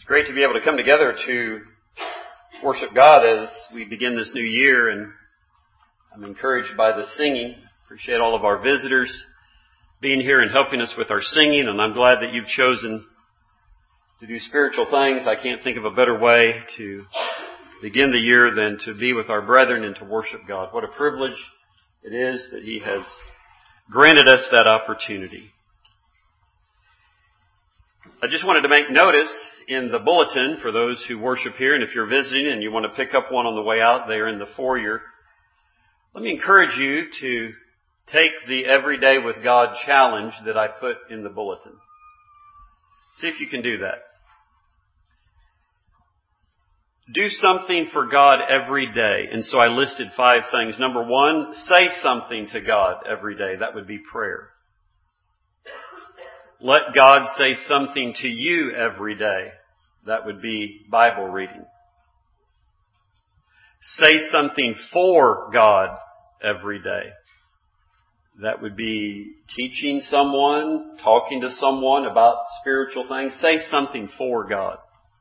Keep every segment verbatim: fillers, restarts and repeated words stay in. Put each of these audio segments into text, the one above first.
Great to be able to come together to worship God as we begin this new year, and I'm encouraged by the singing. Appreciate all of our visitors being here and helping us with our singing, and I'm glad that you've chosen to do spiritual things. I can't think of a better way to begin the year than to be with our brethren and to worship God. What a privilege it is that He has granted us that opportunity. I just wanted to make notice in the bulletin for those who worship here, and if you're visiting and you want to pick up one on the way out there in the foyer, let me encourage you to take the Everyday with God challenge that I put in the bulletin. See if you can do that. Do something for God every day. And so I listed five things. Number one, say something to God every day. That would be prayer. Let God say something to you every day. That would be Bible reading. Say something for God every day. That would be teaching someone, talking to someone about spiritual things. Say something for God.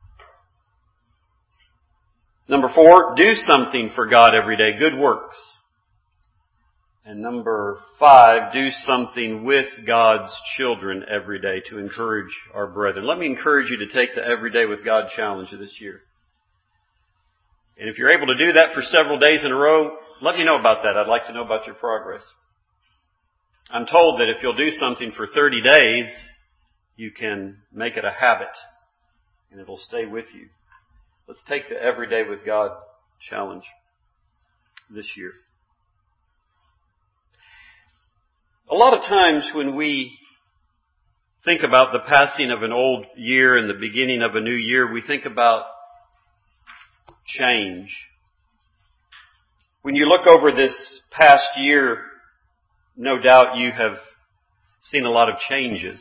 Number four, do something for God every day. Good works. And number five, do something with God's children every day to encourage our brethren. Let me encourage you to take the Everyday with God challenge this year. And if you're able to do that for several days in a row, let me know about that. I'd like to know about your progress. I'm told that if you'll do something for thirty days, you can make it a habit and it'll stay with you. Let's take the Everyday with God challenge this year. A lot of times when we think about the passing of an old year and the beginning of a new year, we think about change. When you look over this past year, no doubt you have seen a lot of changes.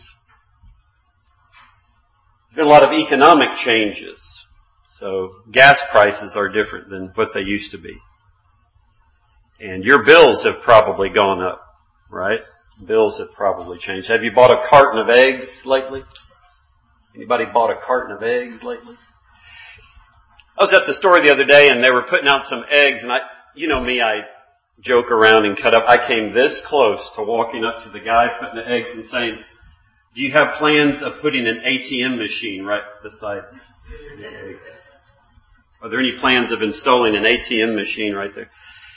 There's been a lot of economic changes. So gas prices are different than what they used to be. And your bills have probably gone up, right? Bills have probably changed. Have you bought a carton of eggs lately? Anybody bought a carton of eggs lately? I was at the store the other day and they were putting out some eggs, and I, you know me, I joke around and cut up. I came this close to walking up to the guy putting the eggs and saying, do you have plans of putting an A T M machine right beside the eggs? Are there any plans of installing an A T M machine right there?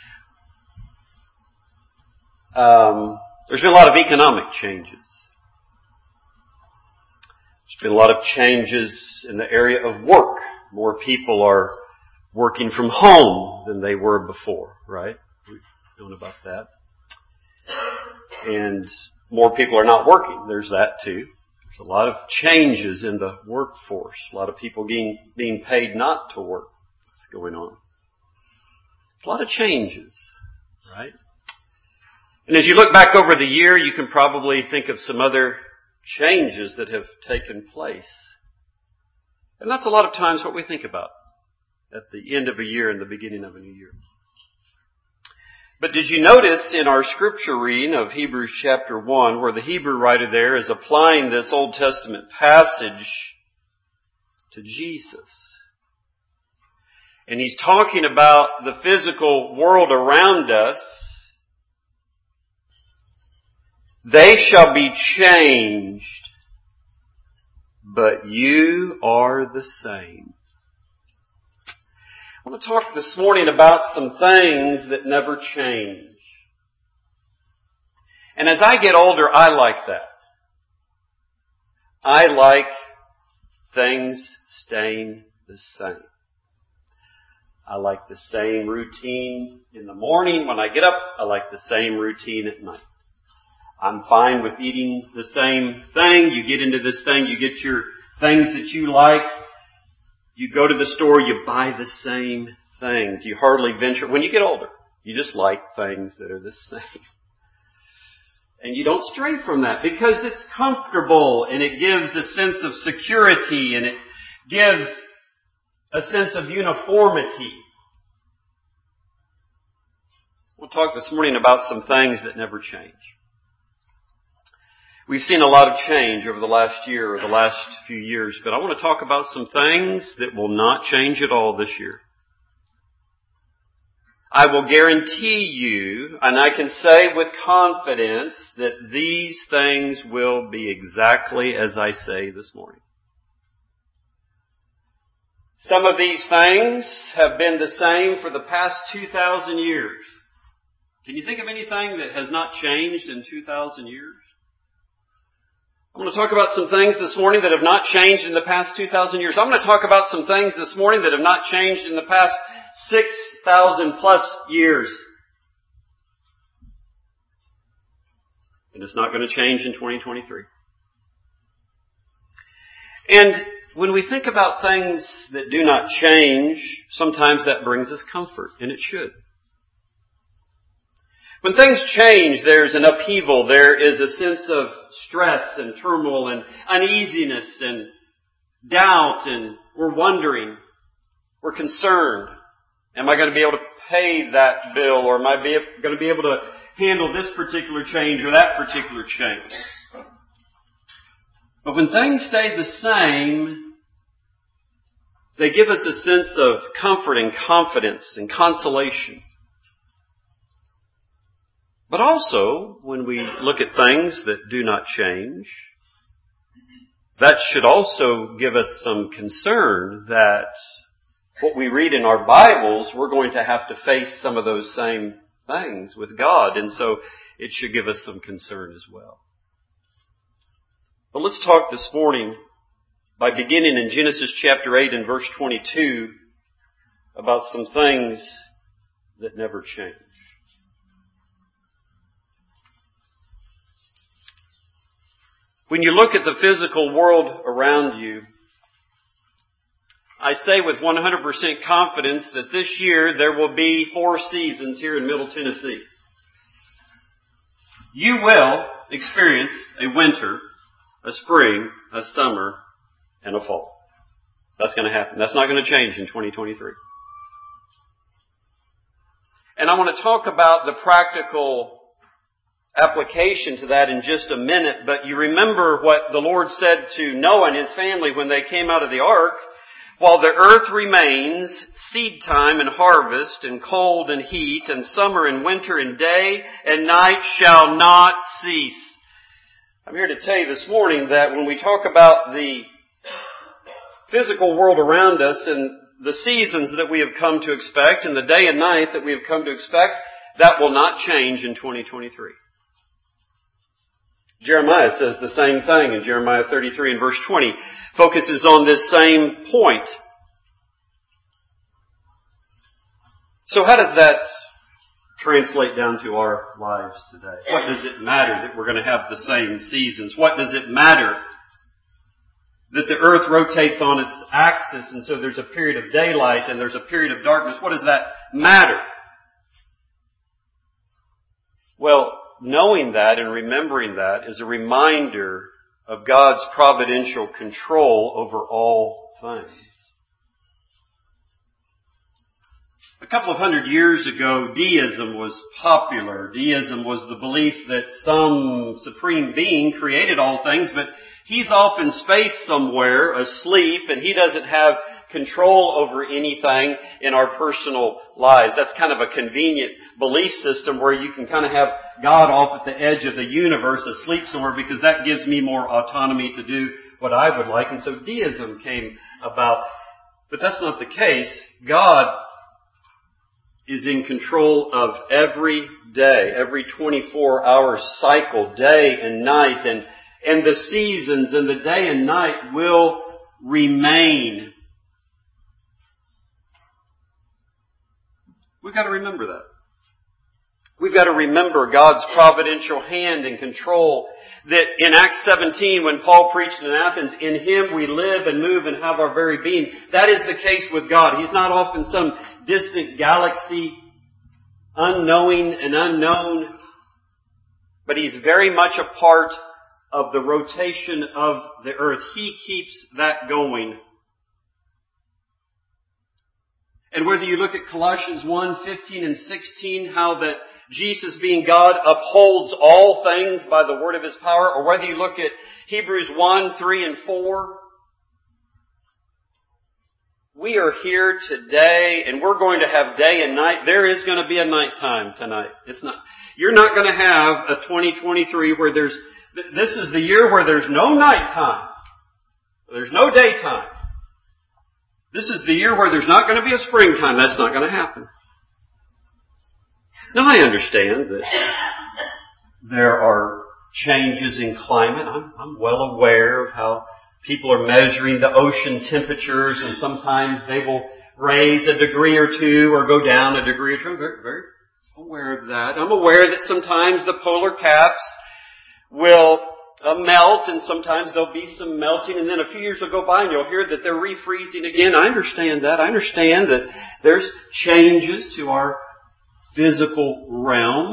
Um, there's been a lot of economic changes. There's been a lot of changes in the area of work. More people are working from home than they were before, right? We've known about that. And more people are not working. There's that too. There's a lot of changes in the workforce. A lot of people being, being paid not to work. What's going on? A lot of changes, right? And as you look back over the year, you can probably think of some other changes that have taken place. And that's a lot of times what we think about at the end of a year and the beginning of a new year. But did you notice in our scripture reading of Hebrews chapter one, where the Hebrew writer there is applying this Old Testament passage to Jesus? And he's talking about the physical world around us. They shall be changed, but you are the same. I want to talk this morning about some things that never change. And as I get older, I like that. I like things staying the same. I like the same routine in the morning when I get up. I like the same routine at night. I'm fine with eating the same thing. You get into this thing, you get your things that you like. You go to the store, you buy the same things. You hardly venture. When you get older, you just like things that are the same. And you don't stray from that because it's comfortable and it gives a sense of security and it gives a sense of uniformity. We'll talk this morning about some things that never change. We've seen a lot of change over the last year or the last few years, but I want to talk about some things that will not change at all this year. I will guarantee you, and I can say with confidence, that these things will be exactly as I say this morning. Some of these things have been the same for the past two thousand years. Can you think of anything that has not changed in two thousand years? I'm going to talk about some things this morning that have not changed in the past two thousand years. I'm going to talk about some things this morning that have not changed in the past six thousand plus years. And it's not going to change in twenty twenty-three. And when we think about things that do not change, sometimes that brings us comfort, and it should. When things change, there's an upheaval. There is a sense of stress and turmoil and uneasiness and doubt, and we're wondering, we're concerned. Am I going to be able to pay that bill, or am I be, going to be able to handle this particular change or that particular change? But when things stay the same, they give us a sense of comfort and confidence and consolation. But also, when we look at things that do not change, that should also give us some concern that what we read in our Bibles, we're going to have to face some of those same things with God. And so it should give us some concern as well. But let's talk this morning by beginning in Genesis chapter eight and verse twenty-two about some things that never change. When you look at the physical world around you, I say with one hundred percent confidence that this year there will be four seasons here in Middle Tennessee. You will experience a winter, a spring, a summer, and a fall. That's going to happen. That's not going to change in twenty twenty-three. And I want to talk about the practical application to that in just a minute, but you remember what the Lord said to Noah and his family when they came out of the ark. While the earth remains, seed time and harvest, and cold and heat, and summer and winter, and day and night shall not cease. I'm here to tell you this morning that when we talk about the physical world around us and the seasons that we have come to expect and the day and night that we have come to expect, that will not change in twenty twenty-three. Jeremiah says the same thing in Jeremiah thirty-three and verse twenty. Focuses on this same point. So how does that translate down to our lives today? What does it matter that we're going to have the same seasons? What does it matter that the earth rotates on its axis and so there's a period of daylight and there's a period of darkness? What does that matter? Well, knowing that and remembering that is a reminder of God's providential control over all things. A couple of hundred years ago, deism was popular. Deism was the belief that some supreme being created all things, but He's off in space somewhere, asleep, and He doesn't have control over anything in our personal lives. That's kind of a convenient belief system where you can kind of have God off at the edge of the universe asleep somewhere because that gives me more autonomy to do what I would like. And so deism came about. But that's not the case. God is in control of every day, every twenty-four hour cycle, day and night, and, and the seasons and the day and night will remain. We've got to remember that. We've got to remember God's providential hand and control. That in Acts seventeen, when Paul preached in Athens, in Him we live and move and have our very being. That is the case with God. He's not off in some distant galaxy, unknowing and unknown, but He's very much a part of the rotation of the earth. He keeps that going. And whether you look at Colossians one, fifteen and sixteen, how that Jesus being God upholds all things by the word of His power, or whether you look at Hebrews one, three, and four, we are here today, and we're going to have day and night. There is going to be a nighttime tonight. It's not. You're not going to have a twenty twenty-three where there's. This is the year where there's no nighttime. There's no daytime. This is the year where there's not going to be a springtime. That's not going to happen. Now I understand that there are changes in climate. I'm, I'm well aware of how people are measuring the ocean temperatures, and sometimes they will raise a degree or two or go down a degree or two. I'm very, very aware of that. I'm aware that sometimes the polar caps will uh, melt, and sometimes there'll be some melting, and then a few years will go by and you'll hear that they're refreezing again. I understand that. I understand that there's changes to our physical realm.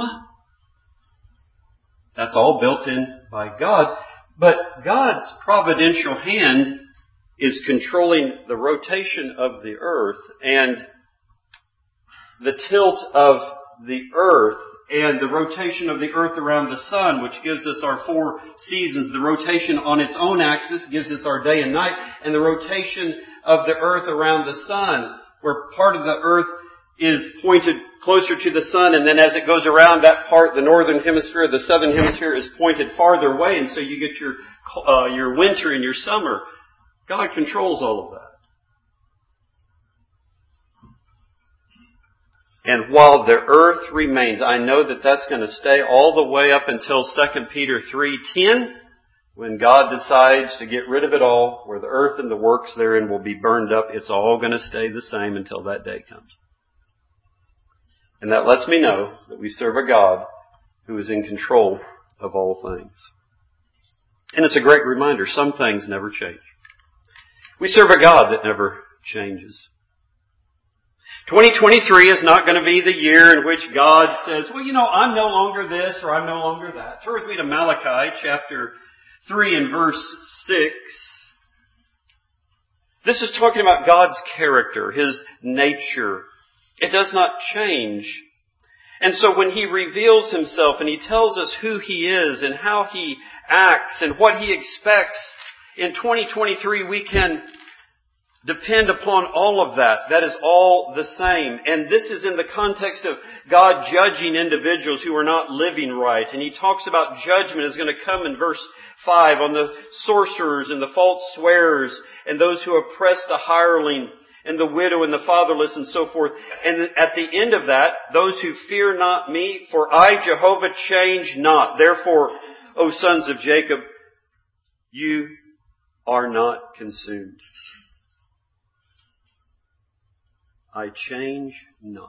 That's all built in by God. But God's providential hand is controlling the rotation of the earth and the tilt of the earth and the rotation of the earth around the sun, which gives us our four seasons. The rotation on its own axis gives us our day and night, and the rotation of the earth around the sun, where part of the earth is pointed closer to the sun, and then as it goes around that part, the northern hemisphere, the southern hemisphere is pointed farther away, and so you get your uh, your winter and your summer. God controls all of that. And while the earth remains, I know that that's going to stay all the way up until Second Peter three ten, when God decides to get rid of it all, where the earth and the works therein will be burned up. It's all going to stay the same until that day comes. And that lets me know that we serve a God who is in control of all things. And it's a great reminder, some things never change. We serve a God that never changes. twenty twenty-three is not going to be the year in which God says, well, you know, I'm no longer this or I'm no longer that. Turn with me to Malachi chapter three and verse six. This is talking about God's character, His nature. It does not change. And so when He reveals Himself and He tells us who He is and how He acts and what He expects, in twenty twenty-three we can depend upon all of that. That is all the same. And this is in the context of God judging individuals who are not living right. And He talks about judgment is going to come in verse five on the sorcerers and the false swearers and those who oppress the hireling and the widow and the fatherless and so forth. And at the end of that, those who fear not me, for I, Jehovah, change not. Therefore, O sons of Jacob, you are not consumed. I change not.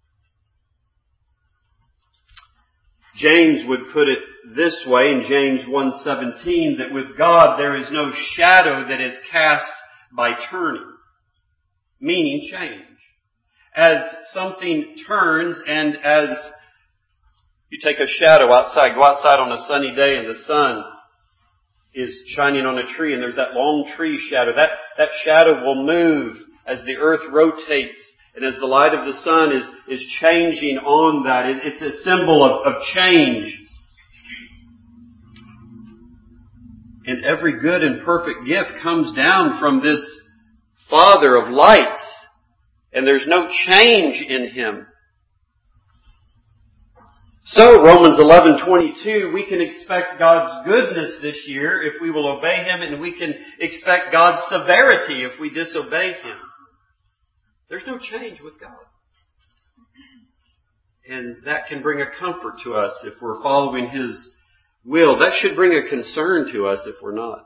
James would put it this way in James one seventeen, that with God there is no shadow that is cast by turning. Meaning change. As something turns, and as you take a shadow outside, go outside on a sunny day and the sun is shining on a tree and there's that long tree shadow, that, that shadow will move as the earth rotates and as the light of the sun is, is changing on that. It, it's a symbol of, of change. And every good and perfect gift comes down from this Father of lights, and there's no change in Him. So, Romans eleven twenty-two, we can expect God's goodness this year if we will obey Him, and we can expect God's severity if we disobey Him. There's no change with God. And that can bring a comfort to us if we're following His will. That should bring a concern to us if we're not.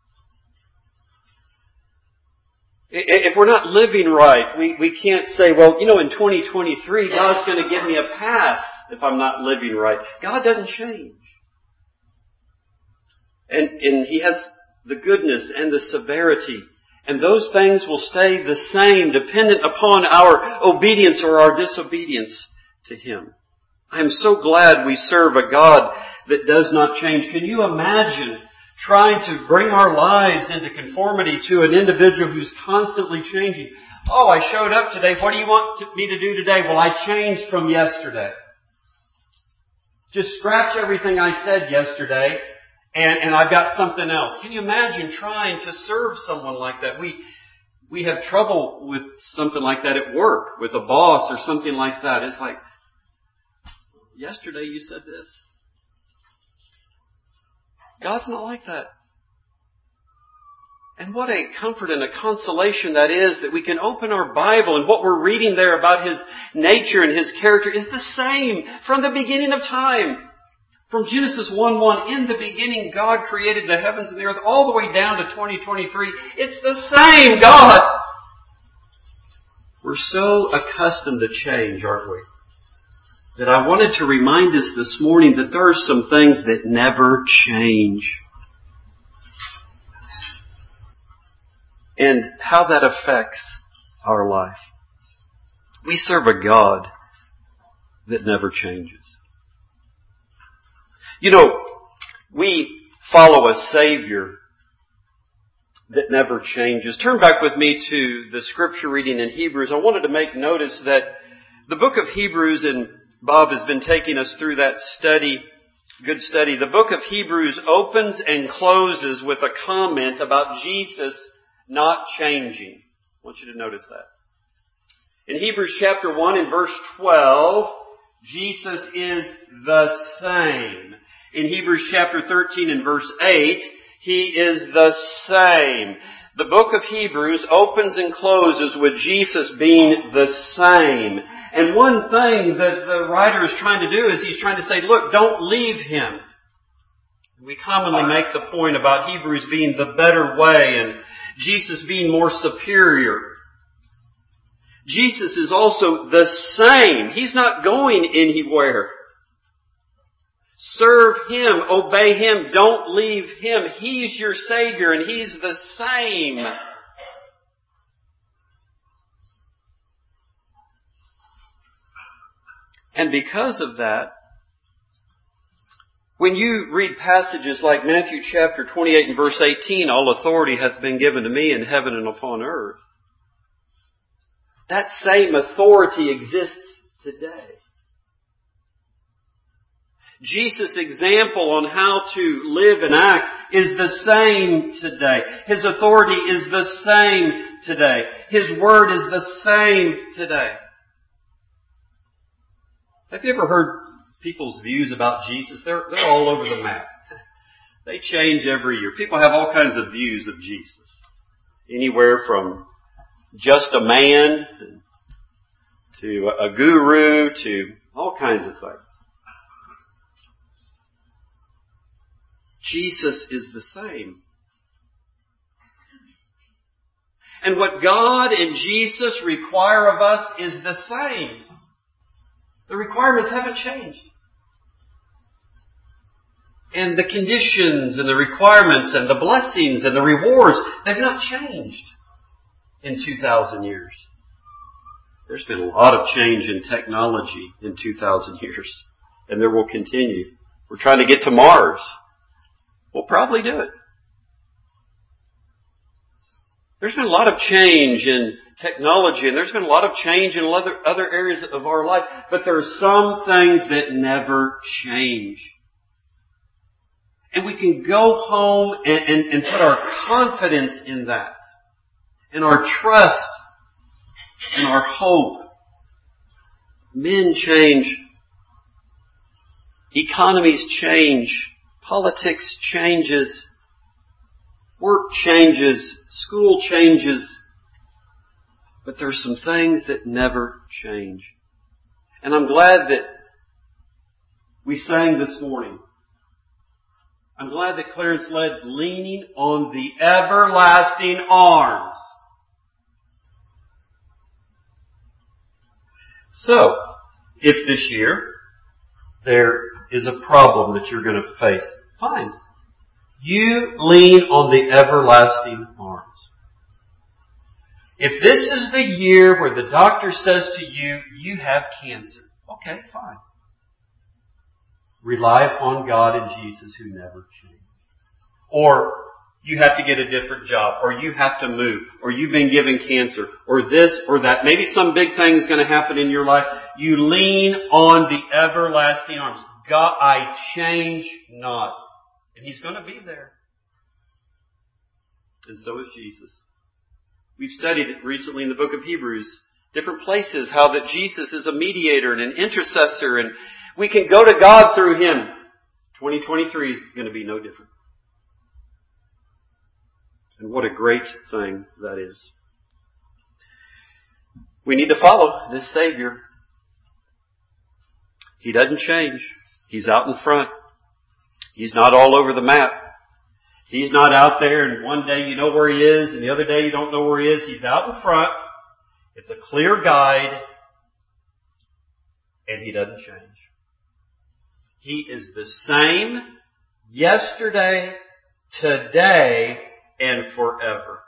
If we're not living right, we, we can't say, well, you know, in twenty twenty-three, God's going to give me a pass if I'm not living right. God doesn't change. And, and He has the goodness and the severity. And those things will stay the same, dependent upon our obedience or our disobedience to Him. I am so glad we serve a God that does not change. Can you imagine trying to bring our lives into conformity to an individual who's constantly changing? Oh, I showed up today. What do you want me to do today? Well, I changed from yesterday. just scratch everything I said yesterday and, and I've got something else. Can you imagine trying to serve someone like that? We, we have trouble with something like that at work, with a boss or something like that. It's like, yesterday you said this. God's not like that. And what a comfort and a consolation that is, that we can open our Bible and what we're reading there about His nature and His character is the same from the beginning of time. From Genesis one one, in the beginning God created the heavens and the earth, all the way down to twenty twenty-three. It's the same God. We're so accustomed to change, aren't we? That I wanted to remind us this morning that there are some things that never change. And how that affects our life. We serve a God that never changes. You know, we follow a Savior that never changes. Turn back with me to the scripture reading in Hebrews. I wanted to make notice that the book of Hebrews, and Bob has been taking us through that study, good study. The book of Hebrews opens and closes with a comment about Jesus not changing. I want you to notice that. In Hebrews chapter one and verse twelve, Jesus is the same. In Hebrews chapter thirteen and verse eight, He is the same. The book of Hebrews opens and closes with Jesus being the same. And one thing that the writer is trying to do is he's trying to say, look, don't leave Him. We commonly make the point about Hebrews being the better way and Jesus being more superior. Jesus is also the same. He's not going anywhere. Serve Him, obey Him, don't leave Him. He's your Savior and He's the same. And because of that, when you read passages like Matthew chapter twenty-eight and verse eighteen, all authority hath been given to me in heaven and upon earth. That same authority exists today. Jesus' example on how to live and act is the same today. His authority is the same today. His word is the same today. Have you ever heard people's views about Jesus? They're, they're all over the map. They change every year. People have all kinds of views of Jesus. Anywhere from just a man to a guru to all kinds of things. Jesus is the same. And what God and Jesus require of us is the same. The requirements haven't changed. And the conditions and the requirements and the blessings and the rewards, they've not changed in two thousand years. There's been a lot of change in technology in two thousand years. And there will continue. We're trying to get to Mars. We'll probably do it. There's been a lot of change in technology, and there's been a lot of change in other, other areas of our life, but there are some things that never change. And we can go home and, and, and put our confidence in that, and our trust, and our hope. Men change. Economies change. Politics changes. Work changes. School changes. But there are some things that never change. And I'm glad that we sang this morning. I'm glad that Clarence led leaning on the everlasting arms. So, if this year there is a problem that you're going to face, fine. You lean on the everlasting arms. If this is the year where the doctor says to you, you have cancer, okay, fine. Rely upon God and Jesus who never change. Or you have to get a different job, or you have to move, or you've been given cancer, or this or that. Maybe some big thing is going to happen in your life. You lean on the everlasting arms. God, I change not. And He's going to be there. And so is Jesus. We've studied it recently in the book of Hebrews, different places, how that Jesus is a mediator and an intercessor, and we can go to God through Him. twenty twenty-three is going to be no different. And what a great thing that is. We need to follow this Savior. He doesn't change. He's out in front. He's not all over the map. He's not out there and one day you know where He is and the other day you don't know where He is. He's out in front. It's a clear guide. And He doesn't change. He is the same yesterday, today, and forever.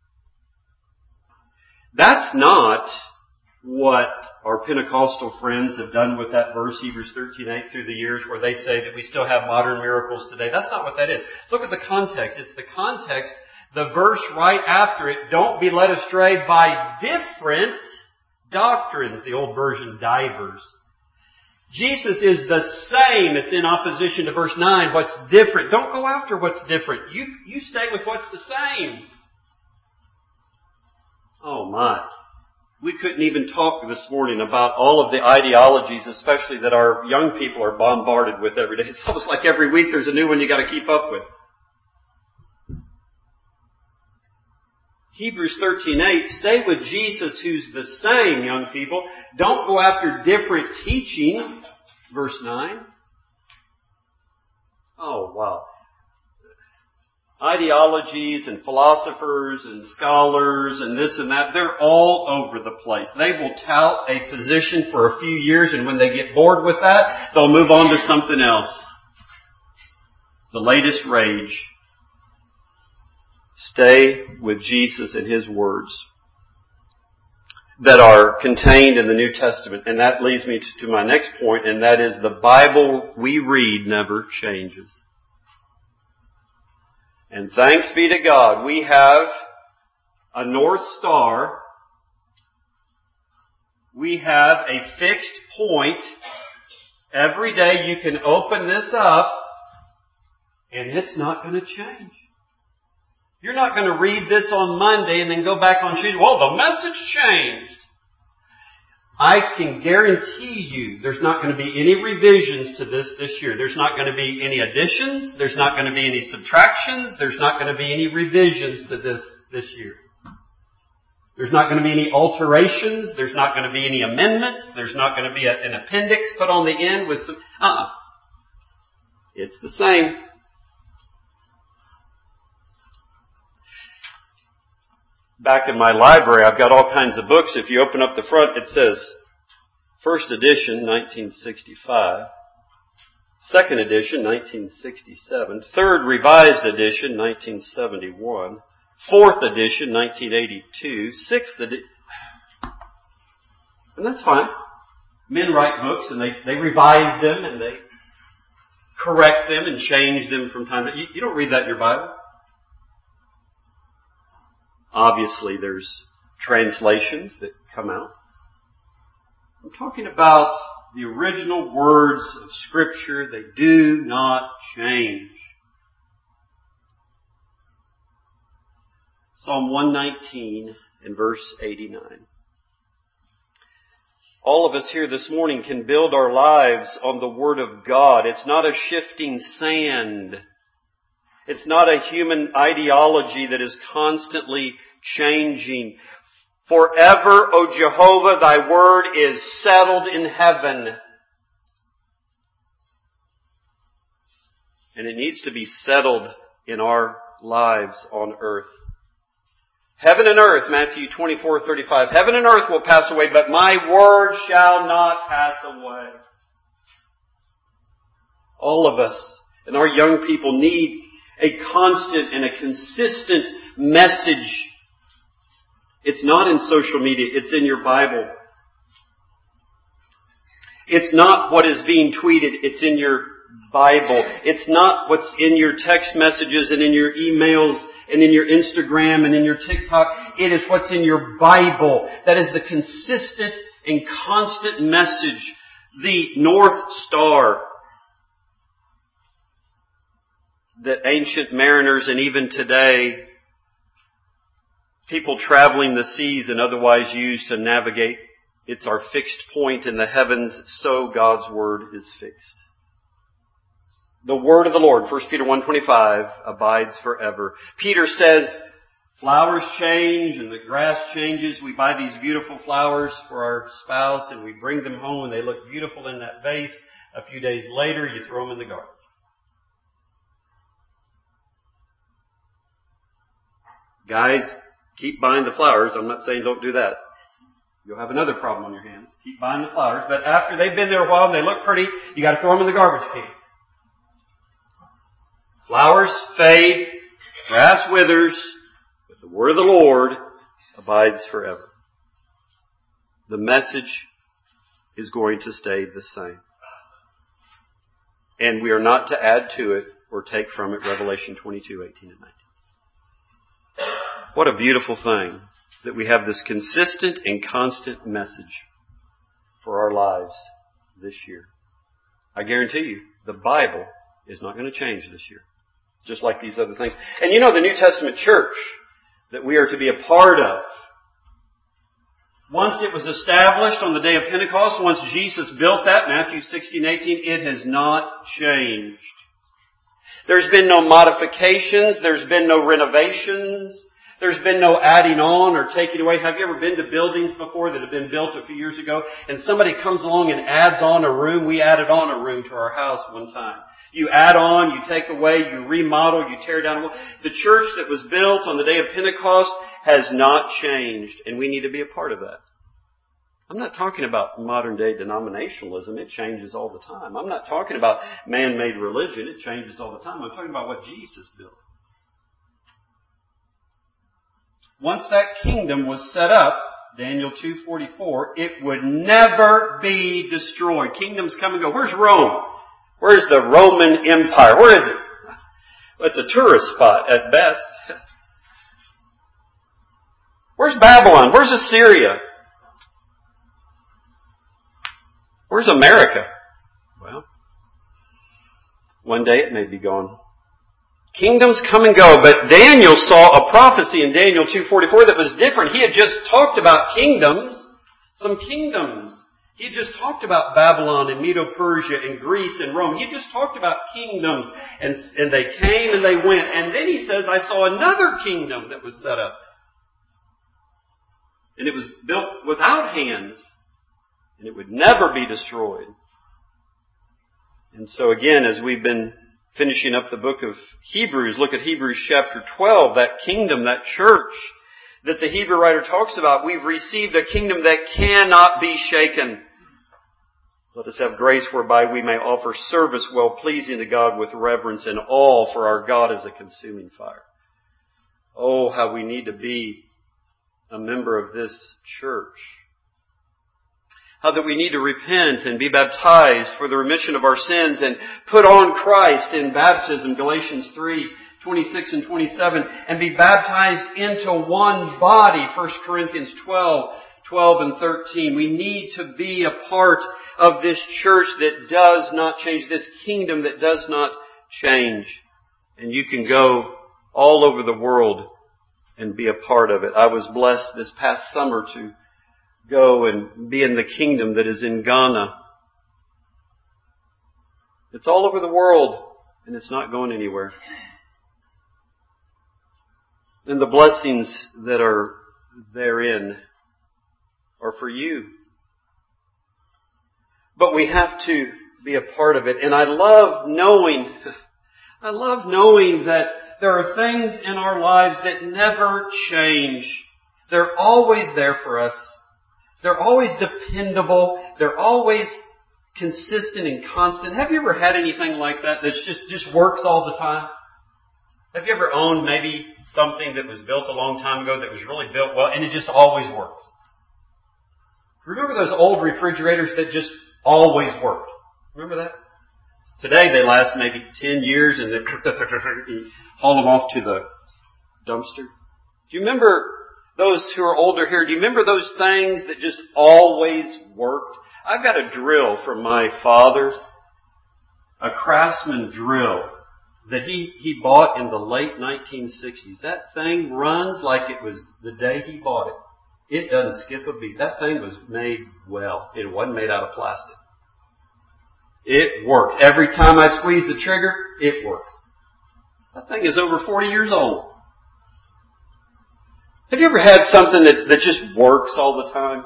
That's not what our Pentecostal friends have done with that verse, Hebrews thirteen eight, through the years, where they say that we still have modern miracles today. That's not what that is. Look at the context. It's the context, the verse right after it, don't be led astray by different doctrines. The old version, divers. Jesus is the same. It's in opposition to verse nine. What's different? Don't go after what's different. You, you stay with what's the same. Oh my. We couldn't even talk this morning about all of the ideologies, especially that our young people are bombarded with every day. It's almost like every week there's a new one you got to keep up with. Hebrews thirteen eight, stay with Jesus who's the same, young people. Don't go after different teachings. Verse nine. Oh, wow. Ideologies and philosophers and scholars and this and that, they're all over the place. They will tout a position for a few years, and when they get bored with that, they'll move on to something else. The latest rage. Stay with Jesus and His words that are contained in the New Testament. And that leads me to, to my next point, and that is the Bible we read never changes. And thanks be to God, we have a North Star. We have a fixed point. Every day you can open this up, and it's not going to change. You're not going to read this on Monday and then go back on Tuesday. Well, the message changed. I can guarantee you there's not going to be any revisions to this this year. There's not going to be any additions. There's not going to be any subtractions. There's not going to be any revisions to this this year. There's not going to be any alterations. There's not going to be any amendments. There's not going to be a, an appendix put on the end with some... Uh-uh. It's the same. Back in my library, I've got all kinds of books. If you open up the front, it says first edition, nineteen sixty-five. Second edition, nineteen sixty-seven. Third revised edition, nineteen seventy-one. Fourth edition, nineteen eighty-two. Sixth edition. And that's fine. Men write books and they, they revise them and they correct them and change them from time to time. You, you don't read that in your Bible. Obviously, there's translations that come out. I'm talking about the original words of Scripture. They do not change. Psalm one nineteen and verse eighty-nine. All of us here this morning can build our lives on the Word of God. It's not a shifting sand. It's not a human ideology that is constantly changing. Forever, O Jehovah, Thy word is settled in heaven. And it needs to be settled in our lives on earth. Heaven and earth, Matthew twenty-four thirty-five. Heaven and earth will pass away, but my word shall not pass away. All of us and our young people need a constant and a consistent message. It's not in social media. It's in your Bible. It's not what is being tweeted. It's in your Bible. It's not what's in your text messages and in your emails and in your Instagram and in your TikTok. It is what's in your Bible. That is the consistent and constant message. The North Star. that ancient mariners and even today, people traveling the seas and otherwise use to navigate, it's our fixed point in the heavens, so God's Word is fixed. The Word of the Lord, First Peter one twenty-five, abides forever. Peter says, flowers change and the grass changes. We buy these beautiful flowers for our spouse and we bring them home and they look beautiful in that vase. A few days later, you throw them in the garbage. Guys, keep buying the flowers. I'm not saying don't do that. You'll have another problem on your hands. Keep buying the flowers. But after they've been there a while and they look pretty, you got to throw them in the garbage can. Flowers fade, grass withers, but the Word of the Lord abides forever. The message is going to stay the same. And we are not to add to it or take from it Revelation twenty-two, eighteen and nineteen. What a beautiful thing that we have this consistent and constant message for our lives this year. I guarantee you, the Bible is not going to change this year. Just like these other things. And you know, the New Testament church that we are to be a part of, once it was established on the day of Pentecost, once Jesus built that, Matthew sixteen, eighteen, it has not changed. There's been no modifications. There's been no renovations. There's been no adding on or taking away. Have you ever been to buildings before that have been built a few years ago and somebody comes along and adds on a room? We added on a room to our house one time. You add on, you take away, you remodel, you tear down. The church that was built on the day of Pentecost has not changed, and we need to be a part of that. I'm not talking about modern day denominationalism. It changes all the time. I'm not talking about man-made religion. It changes all the time. I'm talking about what Jesus built. Once that kingdom was set up, Daniel two forty-four, it would never be destroyed. Kingdoms come and go. Where's Rome? Where's the Roman Empire? Where is it? It's a tourist spot at best. Where's Babylon? Where's Assyria? Where's America? Well, one day it may be gone. Kingdoms come and go, but Daniel saw a prophecy in Daniel two forty-four that was different. He had just talked about kingdoms, some kingdoms. He had just talked about Babylon and Medo-Persia and Greece and Rome. He had just talked about kingdoms, and, and they came and they went. And then he says, I saw another kingdom that was set up. And it was built without hands, and it would never be destroyed. And so again, as we've been finishing up the book of Hebrews, look at Hebrews chapter twelve, that kingdom, that church that the Hebrew writer talks about. We've received a kingdom that cannot be shaken. Let us have grace whereby we may offer service well pleasing to God with reverence and awe, for our God is a consuming fire. Oh, how we need to be a member of this church. How that we need to repent and be baptized for the remission of our sins and put on Christ in baptism, Galatians three, twenty-six and twenty-seven, and be baptized into one body, First Corinthians twelve, twelve and thirteen. We need to be a part of this church that does not change, this kingdom that does not change. And you can go all over the world and be a part of it. I was blessed this past summer to go and be in the kingdom that is in Ghana. It's all over the world, and it's not going anywhere. And the blessings that are therein are for you. But we have to be a part of it. And I love knowing, I love knowing that there are things in our lives that never change. They're always there for us. They're always dependable. They're always consistent and constant. Have you ever had anything like that that just, just works all the time? Have you ever owned maybe something that was built a long time ago that was really built well and it just always works? Remember those old refrigerators that just always worked? Remember that? Today they last maybe ten years and then you haul them off to the dumpster. Do you remember those who are older here? Do you remember those things that just always worked? I've got a drill from my father, a Craftsman drill. that he, he bought in the late nineteen sixties. That thing runs like it was the day he bought it. It doesn't skip a beat. That thing was made well. It wasn't made out of plastic. It works. Every time I squeeze the trigger, it works. That thing is over forty years old. Have you ever had something that, that just works all the time?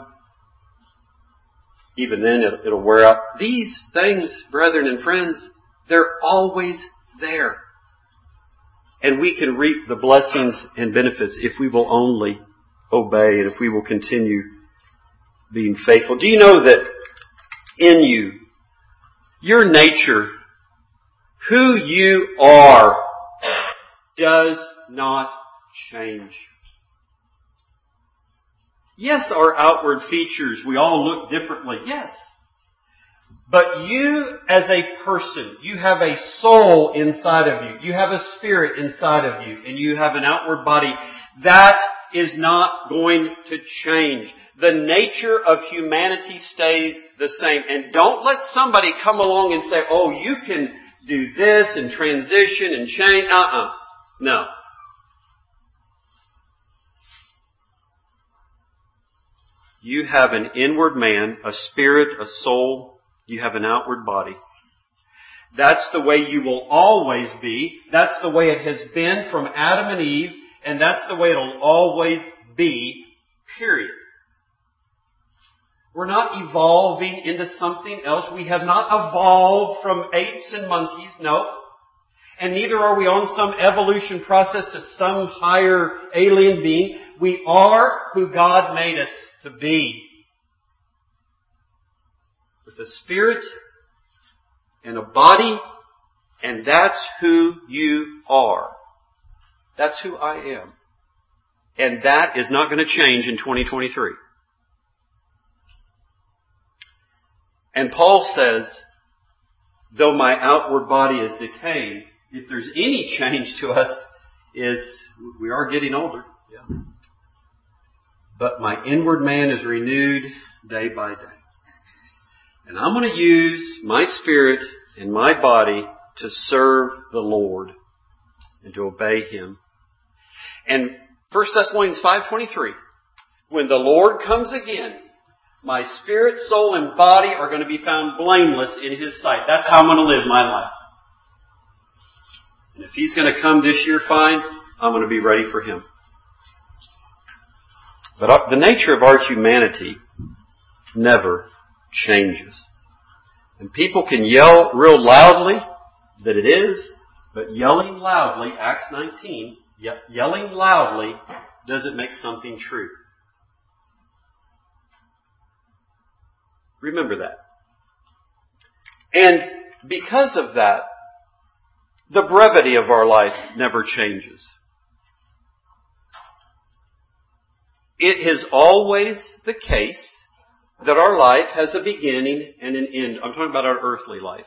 Even then, it, it'll wear out. These things, brethren and friends, they're always there. And we can reap the blessings and benefits if we will only obey and if we will continue being faithful. Do you know that in you, your nature, who you are, does not change? Yes, our outward features, we all look differently. Yes. But you as a person, you have a soul inside of you. You have a spirit inside of you. And you have an outward body. That is not going to change. The nature of humanity stays the same. And don't let somebody come along and say, oh, you can do this and transition and change. Uh-uh. No. You have an inward man, a spirit, a soul. You have an outward body. That's the way you will always be. That's the way it has been from Adam and Eve. And that's the way it'll always be, period. We're not evolving into something else. We have not evolved from apes and monkeys. No. And neither are we on some evolution process to some higher alien being. We are who God made us to be. With a spirit and a body, and that's who you are. That's who I am. And that is not going to change in twenty twenty-three. And Paul says, though my outward body is decaying, if there's any change to us, it's we are getting older. Yeah. But my inward man is renewed day by day. And I'm going to use my spirit and my body to serve the Lord and to obey Him. And First Thessalonians five twenty-three, when the Lord comes again, my spirit, soul, and body are going to be found blameless in His sight. That's how I'm going to live my life. And if He's going to come this year, fine, I'm going to be ready for Him. But the nature of our humanity never changes. And people can yell real loudly that it is, but yelling loudly, Acts nineteen, yelling loudly doesn't make something true. Remember that. And because of that, the brevity of our life never changes. It is always the case that our life has a beginning and an end. I'm talking about our earthly life.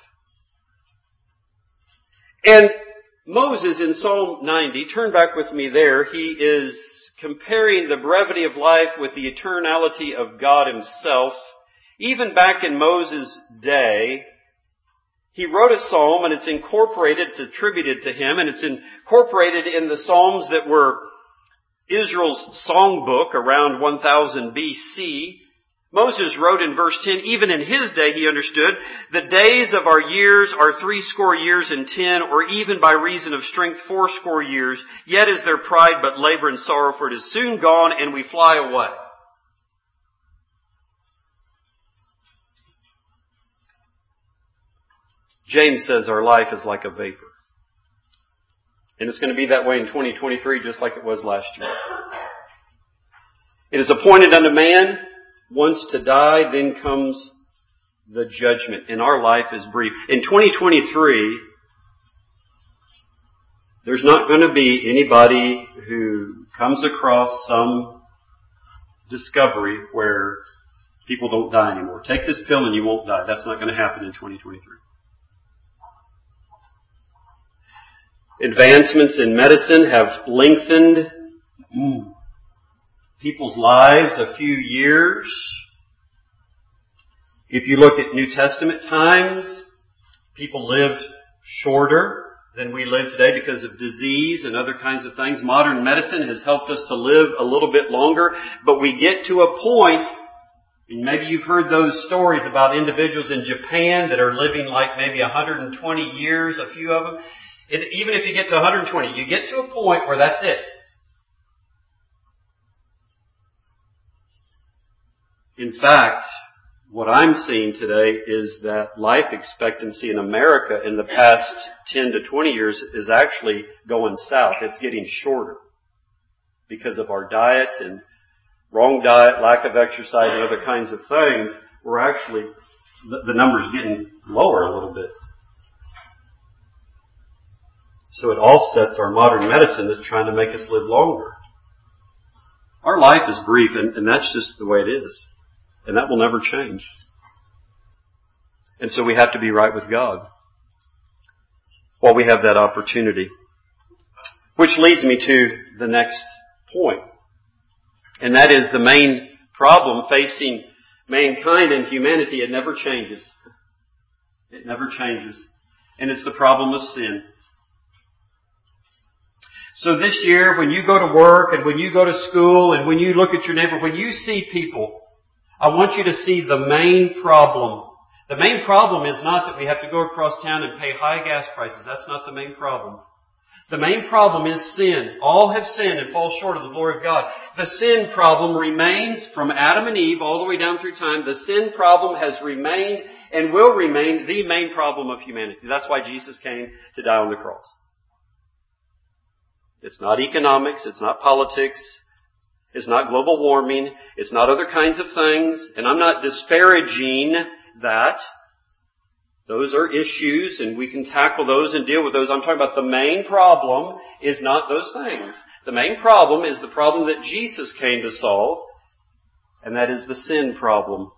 And Moses in Psalm ninety, turn back with me there, he is comparing the brevity of life with the eternality of God Himself. Even back in Moses' day, he wrote a psalm and it's incorporated, it's attributed to him, and it's incorporated in the psalms that were Israel's songbook around one thousand B C. Moses wrote in verse ten, even in his day he understood, the days of our years are threescore years and ten, or even by reason of strength fourscore years. Yet is there pride but labor and sorrow, for it is soon gone and we fly away. James says our life is like a vapor. And it's going to be that way in twenty twenty-three just like it was last year. It is appointed unto man once to die, then comes the judgment. And our life is brief. In twenty twenty-three, there's not going to be anybody who comes across some discovery where people don't die anymore. Take this pill and you won't die. That's not going to happen in twenty twenty-three. Advancements in medicine have lengthened mm, people's lives a few years. If you look at New Testament times, people lived shorter than we live today because of disease and other kinds of things. Modern medicine has helped us to live a little bit longer, but we get to a point, and maybe you've heard those stories about individuals in Japan that are living like maybe one hundred twenty years, a few of them. It, even if you get to one hundred twenty, you get to a point where that's it. In fact, what I'm seeing today is that life expectancy in America in the past ten to twenty years is actually going south. It's getting shorter because of our diet and wrong diet, lack of exercise, and other kinds of things. We're actually, the, the number's getting lower a little bit. So it offsets our modern medicine that's trying to make us live longer. Our life is brief, and, and that's just the way it is. And that will never change. And so we have to be right with God while we have that opportunity. Which leads me to the next point. And that is the main problem facing mankind and humanity. It never changes. It never changes. And it's the problem of sin. So this year, when you go to work and when you go to school and when you look at your neighbor, when you see people, I want you to see the main problem. The main problem is not that we have to go across town and pay high gas prices. That's not the main problem. The main problem is sin. All have sinned and fall short of the glory of God. The sin problem remains from Adam and Eve all the way down through time. The sin problem has remained and will remain the main problem of humanity. That's why Jesus came to die on the cross. It's not economics. It's not politics. It's not global warming. It's not other kinds of things. And I'm not disparaging that. Those are issues, and we can tackle those and deal with those. I'm talking about the main problem is not those things. The main problem is the problem that Jesus came to solve, and that is the sin problem.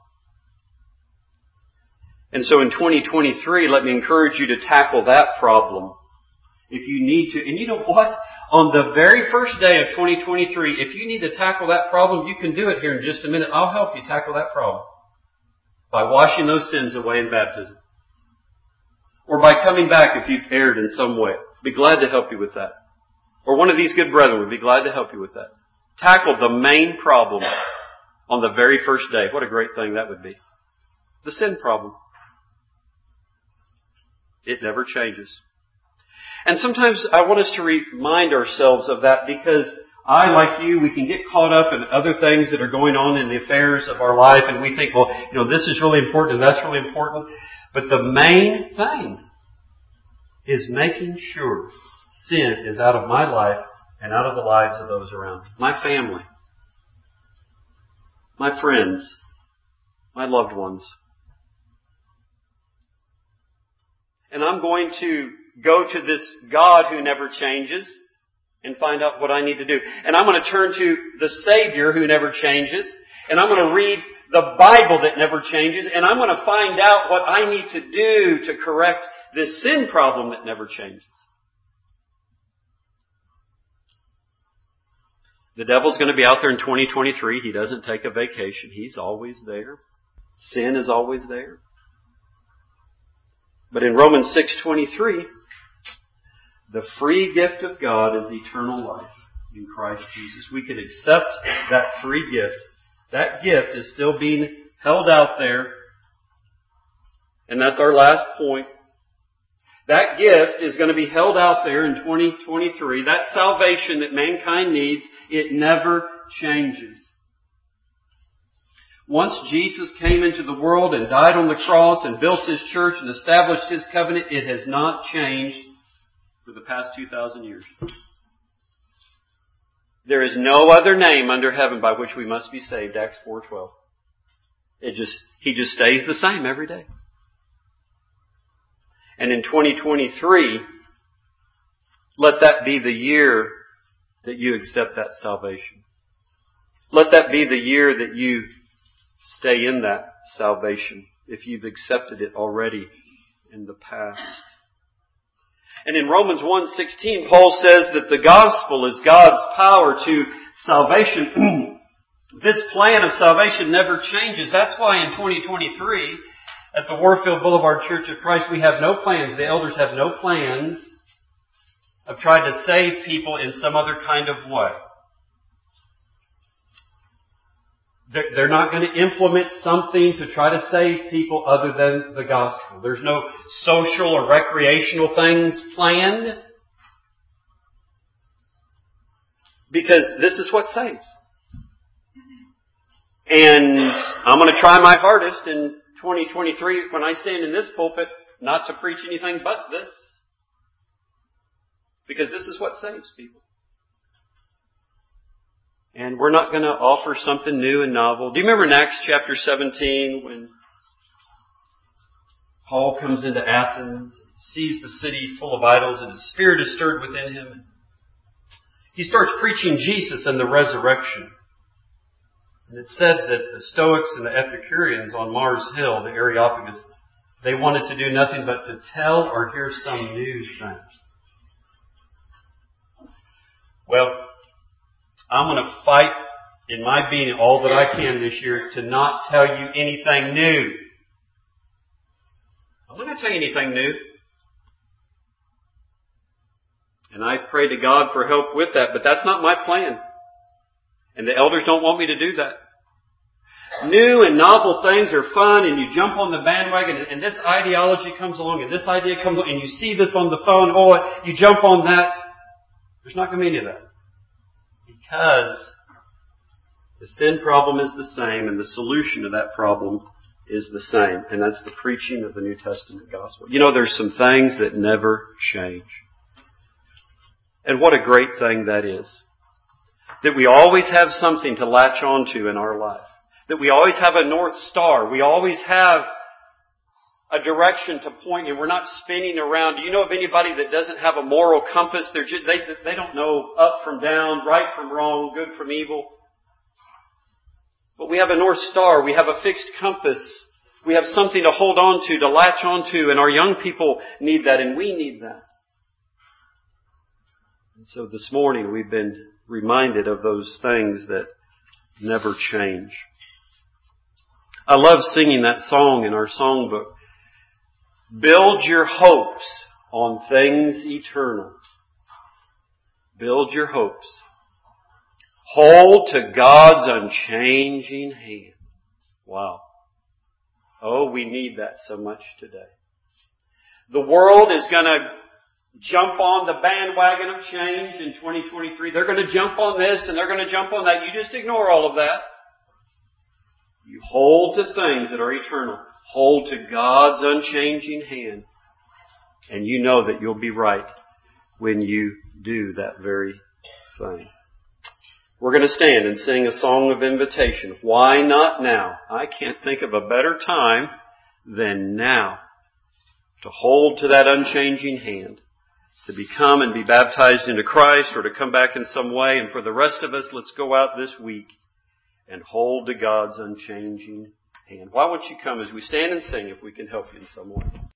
And so in twenty twenty-three, let me encourage you to tackle that problem. If you need to, and you know what? On the very first day of twenty twenty-three, if you need to tackle that problem, you can do it here in just a minute. I'll help you tackle that problem by washing those sins away in baptism. Or by coming back if you've erred in some way. Be glad to help you with that. Or one of these good brethren would be glad to help you with that. Tackle the main problem on the very first day. What a great thing that would be. The sin problem. It never changes. And sometimes I want us to remind ourselves of that because I, like you, we can get caught up in other things that are going on in the affairs of our life and we think, well, you know, this is really important and that's really important. But the main thing is making sure sin is out of my life and out of the lives of those around me. My family. My friends. My loved ones. And I'm going to go to this God who never changes and find out what I need to do. And I'm going to turn to the Savior who never changes. And I'm going to read the Bible that never changes. And I'm going to find out what I need to do to correct this sin problem that never changes. The devil's going to be out there in twenty twenty-three. He doesn't take a vacation. He's always there. Sin is always there. But in Romans six twenty-three, the free gift of God is eternal life in Christ Jesus. We can accept that free gift. That gift is still being held out there. And that's our last point. That gift is going to be held out there in twenty twenty-three. That salvation that mankind needs, it never changes. Once Jesus came into the world and died on the cross and built His church and established His covenant, it has not changed for the past two thousand years. There is no other name under heaven by which we must be saved, Acts four twelve. It just, He just stays the same every day. And in twenty twenty-three, let that be the year that you accept that salvation. Let that be the year that you stay in that salvation if you've accepted it already in the past. And in Romans one sixteen, Paul says that the gospel is God's power to salvation. This plan of salvation never changes. That's why in twenty twenty-three, at the Warfield Boulevard Church of Christ, we have no plans. The elders have no plans have tried to save people in some other kind of way. They're not going to implement something to try to save people other than the gospel. There's no social or recreational things planned. Because this is what saves. And I'm going to try my hardest in twenty twenty-three when I stand in this pulpit not to preach anything but this. Because this is what saves people. And we're not going to offer something new and novel. Do you remember in Acts chapter seventeen when Paul comes into Athens, sees the city full of idols, and his spirit is stirred within him? He starts preaching Jesus and the resurrection. And it said that the Stoics and the Epicureans on Mars Hill, the Areopagus, they wanted to do nothing but to tell or hear some new thing. Well, I'm going to fight in my being all that I can this year to not tell you anything new. I'm not going to tell you anything new. And I pray to God for help with that, but that's not my plan. And the elders don't want me to do that. New and novel things are fun, and you jump on the bandwagon, and this ideology comes along, and this idea comes along, and you see this on the phone, oh, you jump on that. There's not going to be any of that. Because the sin problem is the same, and the solution to that problem is the same, and that's the preaching of the New Testament gospel. You know, there's some things that never change. And what a great thing that is. That we always have something to latch onto in our life. That we always have a North Star. We always have a direction to point in. We're not spinning around. Do you know of anybody that doesn't have a moral compass? They're just, they, they don't know up from down, right from wrong, good from evil. But we have a North Star. We have a fixed compass. We have something to hold on to, to latch onto. And our young people need that, and we need that. And so this morning we've been reminded of those things that never change. I love singing that song in our songbook. Build your hopes on things eternal. Build your hopes. Hold to God's unchanging hand. Wow. Oh, we need that so much today. The world is going to jump on the bandwagon of change in twenty twenty-three. They're going to jump on this and they're going to jump on that. You just ignore all of that. You hold to things that are eternal. Hold to God's unchanging hand. And you know that you'll be right when you do that very thing. We're going to stand and sing a song of invitation. Why not now? I can't think of a better time than now to hold to that unchanging hand, to become and be baptized into Christ or to come back in some way. And for the rest of us, let's go out this week and hold to God's unchanging hand. Why won't you come as we stand and sing if we can help you in some way?